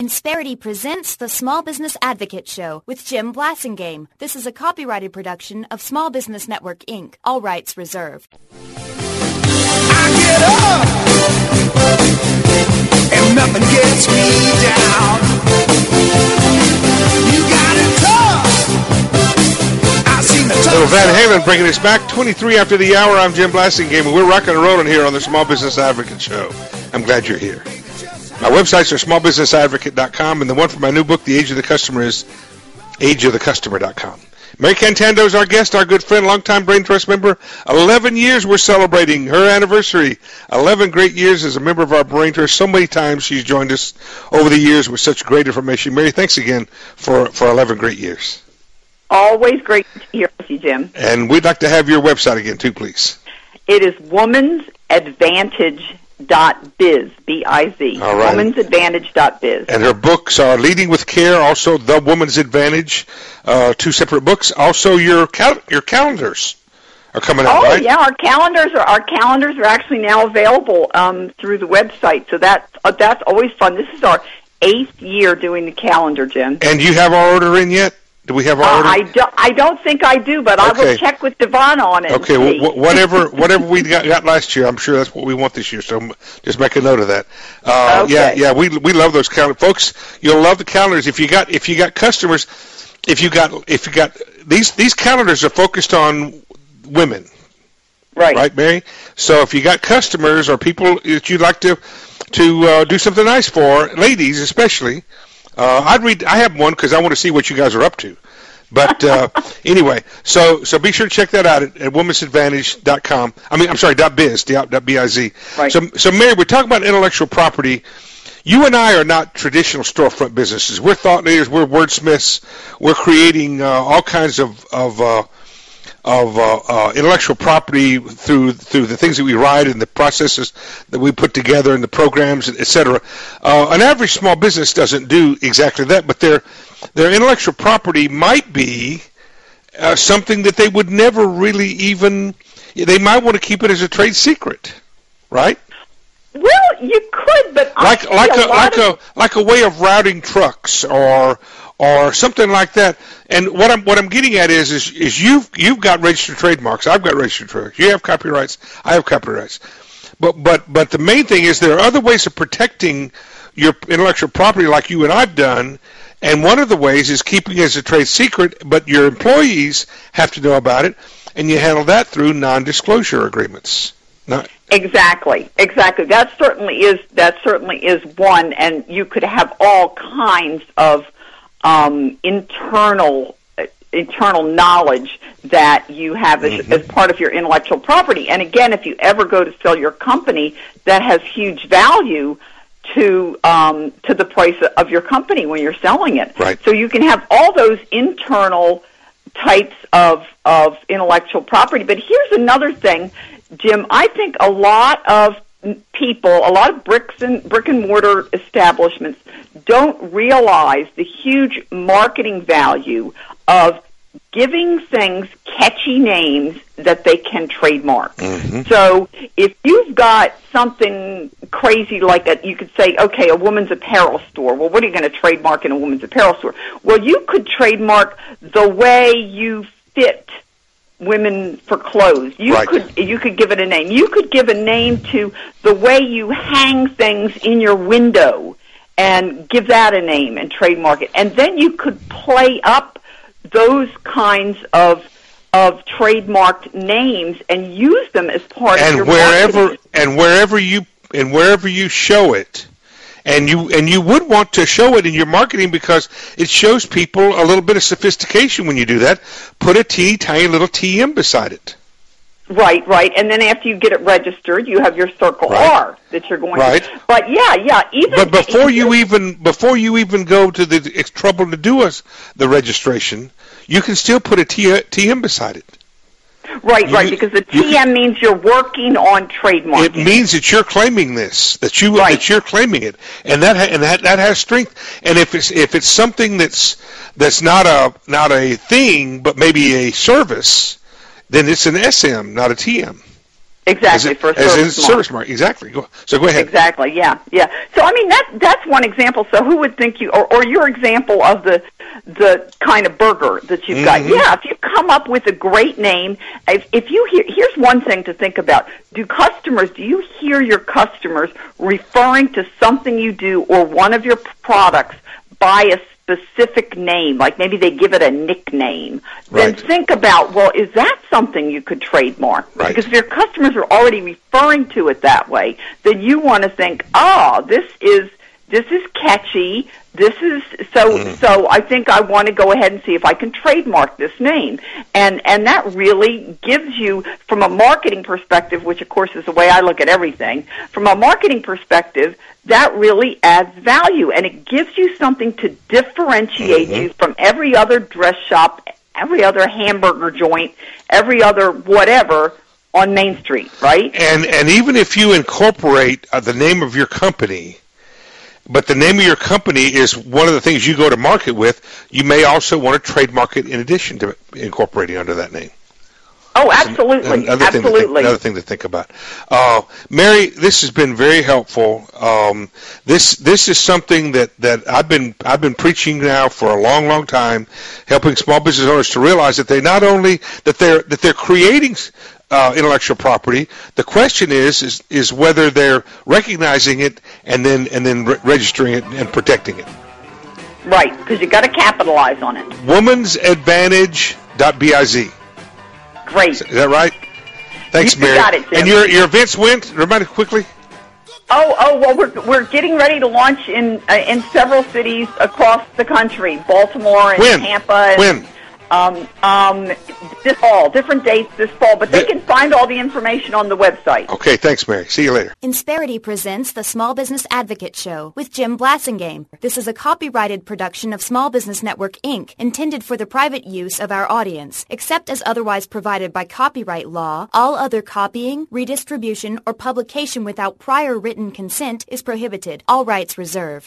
Insperity presents the Small Business Advocate Show with Jim Blasingame. This is a copyrighted production of Small Business Network, Inc. All rights reserved. I get up and nothing gets me down. You got it tough. I seen the tough. Little Van Halen bringing us back 23 after the hour. I'm Jim Blasingame, and we're rocking and rolling here on the Small Business Advocate Show. I'm glad you're here. My websites are smallbusinessadvocate.com, and the one for my new book, The Age of the Customer, is ageofthecustomer.com. Mary Cantando is our guest, our good friend, longtime Brain Trust member. 11 years we're celebrating her anniversary. 11 great years as a member of our Brain Trust. So many times she's joined us over the years with such great information. Mary, thanks again for 11 great years. Always great to hear with you, Jim. And we'd like to have your website again, too, please. It is womansadvantage.biz, B-I-Z. All right. Womansadvantage.biz. And her books are Leading with Care, also The Woman's Advantage, two separate books. Also, your calendars are coming out, right? Oh, yeah, our calendars are actually now available through the website, so that's always fun. This is our 8th year doing the calendar, Jim. And do you have our order in yet? Do we have our order? I don't think I do, but okay. I will check with Devon on it. Okay, whatever we got last year, I'm sure that's what we want this year. So just make a note of that. Okay. Yeah, we love those calendars, folks. You'll love the calendars if you got customers. If you got these calendars are focused on women, right, Mary? So if you got customers or people that you'd like to do something nice for, ladies especially. I have one because I want to see what you guys are up to. But anyway, so be sure to check that out at womansadvantage.com. I'm sorry, .biz, .biz. Right. So Mary, we're talking about intellectual property. You and I are not traditional storefront businesses. We're thought leaders. We're wordsmiths. We're creating all kinds of intellectual property through the things that we write and the processes that we put together and the programs, etc. An average small business doesn't do exactly that, but their intellectual property might be something that they would never really they might want to keep it as a trade secret, right? Well, you could, but like a way of routing trucks or something like that. And what I'm getting at is you've got registered trademarks. I've got registered trademarks. You have copyrights. I have copyrights. But the main thing is there are other ways of protecting your intellectual property, like you and I've done. And one of the ways is keeping it as a trade secret, but your employees have to know about it, and you handle that through non-disclosure agreements. Exactly. That certainly is one, and you could have all kinds of internal knowledge that you have as part of your intellectual property. And again, if you ever go to sell your company, that has huge value to the price of your company when you're selling it. Right. So you can have all those internal types of intellectual property. But here's another thing, Jim. I think a lot of people, a lot of brick and mortar establishments don't realize the huge marketing value of giving things catchy names that they can trademark. Mm-hmm. So if you've got something crazy like that, you could say, okay, a woman's apparel store. Well, what are you going to trademark in a woman's apparel store? Well, you could trademark the way you fit women for clothes. You could give it a name. You could give a name to the way you hang things in your window and give that a name and trademark it. And then you could play up those kinds of trademarked names and use them as part of your marketing. And wherever you show it, and you would want to show it in your marketing because it shows people a little bit of sophistication when you do that. Put a teeny tiny little TM beside it. Right. And then after you get it registered, you have your Circle R that you're going to. But But before you even go to the trouble to do the registration, you can still put a TM beside it. Right, because the TM means you're working on trademarking. It means that you're claiming this, that you're claiming it, and that has strength. And if it's something that's not a thing, but maybe a service, then it's an SM, not a TM. Exactly, for a as in service mark. service mark. Exactly. So go ahead. Exactly, yeah. So, I mean, that's one example. So who would think or your example of the kind of burger that you've got. Yeah, if you come up with a great name, if you here's one thing to think about. Do you hear your customers referring to something you do or one of your products by a specific name, like maybe they give it a nickname, right. Then think about, well, is that something you could trademark? Right. Because if your customers are already referring to it that way, then you want to think, this is catchy. This is so I think I want to go ahead and see if I can trademark this name. And that really gives you, from a marketing perspective, which of course is the way I look at everything, from a marketing perspective, that really adds value, and it gives you something to differentiate you from every other dress shop, every other hamburger joint, every other whatever on Main Street, right? And even if you incorporate the name of your company, but the name of your company is one of the things you go to market with, you may also want to trademark it in addition to incorporating under that name. Oh, absolutely. Another thing to think about. Mary, this has been very helpful. This is something that I've been preaching now for a long time, helping small business owners to realize that they not only that they're creating intellectual property. The question is whether they're recognizing it and then registering it and protecting it. Right, because you got to capitalize on it. Womansadvantage.biz. Great. Is that right? Thanks, Mary. You got it, Jim. And your events went? Remind me quickly. Well, we're getting ready to launch in several cities across the country, Baltimore and Tampa. When? This fall, different dates this fall, but they can find all the information on the website. Okay, thanks, Mary. See you later. Insperity presents the Small Business Advocate Show with Jim Blassingame. This is a copyrighted production of Small Business Network, Inc., intended for the private use of our audience. Except as otherwise provided by copyright law, all other copying, redistribution, or publication without prior written consent is prohibited. All rights reserved.